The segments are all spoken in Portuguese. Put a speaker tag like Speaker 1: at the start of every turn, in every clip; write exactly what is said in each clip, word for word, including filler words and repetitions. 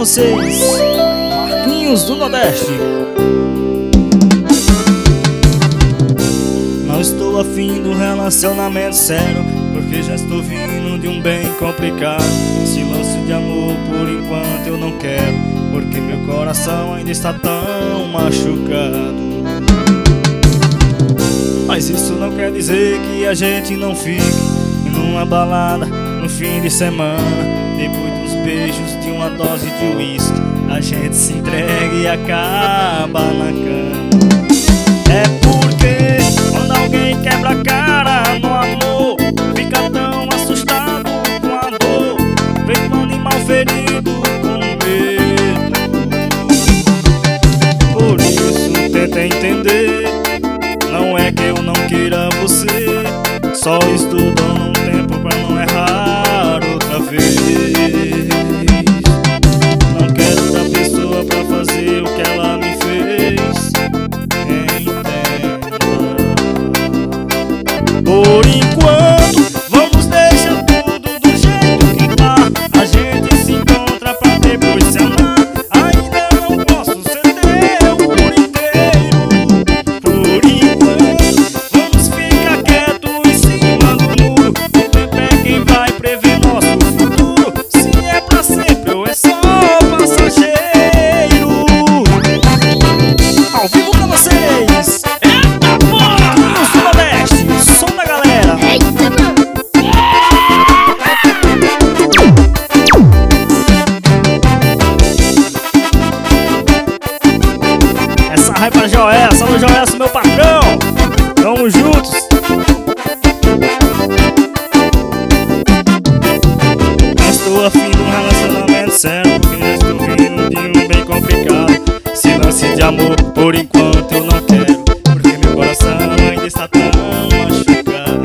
Speaker 1: vocês, Marquinhos do Nordeste. Não estou afim do relacionamento sério, porque já estou vindo de um bem complicado. Esse lance de amor por enquanto eu não quero, porque meu coração ainda está tão machucado. Mas isso não quer dizer que a gente não fique numa balada no fim de semana. Depois dos beijos de uma dose de uísque, a gente se entrega e acaba na cama. É porque quando alguém quebra a cara no amor, fica tão assustado com a dor, feito um animal ferido com medo. Por isso tenta entender, não é que eu não queira você, só estou dando um tempo pra não errar outra vez. Não quero outra pessoa pra fazer o que ela me fez. Entenda. Por enquanto, vamos deixar tudo do jeito que tá. A gente se encontra pra depois se amar. Ainda não posso ser teu por inteiro. Por enquanto, vamos ficar quieto em cima do muro. O tempo é quem vai prever nosso futuro. Se é pra sempre ou é só passageiro. Ao vivo pra vocês. Eita porra! Marquinhos do Nordeste, som da galera.
Speaker 2: Eita, mano!
Speaker 1: Essa raiva pra Joel, salve Joel, meu patrão. Tamo juntos. Não estou afim de um relacionamento sério, porque já estou vindo de um bem complicado. Esse lance de amor, por enquanto eu não quero, porque meu coração ainda está tão machucado.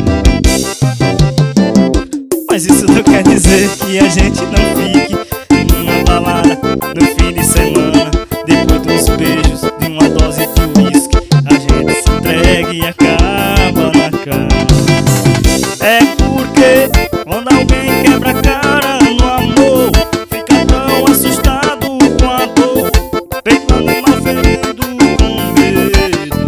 Speaker 1: Mas isso não quer dizer que a gente não fique numa balada no fim de semana. Depois dos beijos de uma dose de uísque, a gente se entrega e acaba na cama. É porque quando alguém quebra a cara no amor, fica tão assustado com a dor, feito um animal ferido com medo.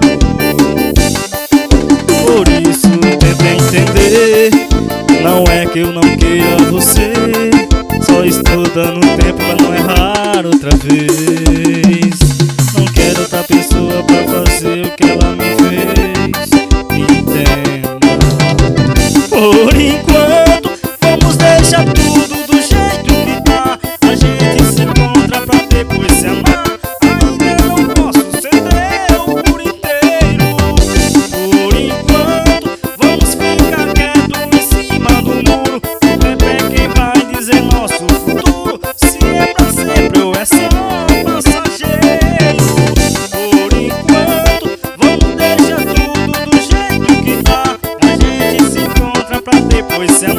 Speaker 1: Por isso tenta entender, não é que eu não queira você, só estou dando tempo pra não errar outra vez. Não quero outra pessoa pra fazer o que ela me fez. Entenda. Por enquanto, vamos deixar tudo do jeito que tá. A gente se encontra pra depois se amar. Ainda não posso ser teu por inteiro. Por enquanto, vamos ficar quieto em cima do muro. O tempo é quem vai dizer nosso futuro. Se é pra sempre ou é só passageiro. Por enquanto, vamos deixar tudo do jeito que tá. A gente se encontra pra depois se